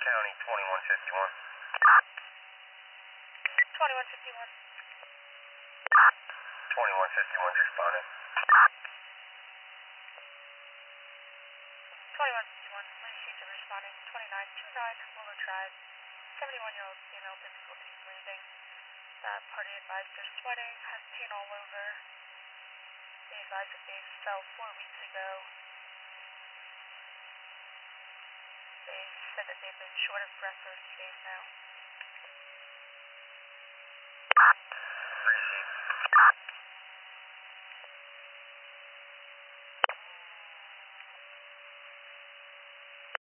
County 2151. 2151. 2151's responding. 2151. Lady Caesar responding. 2929 Willow Drive. 71-year-old female, difficulty breathing. Party advised they're sweating, has pain all over. They advised that they fell 4 weeks ago. They said that they've been short of breath for a few days now. Received.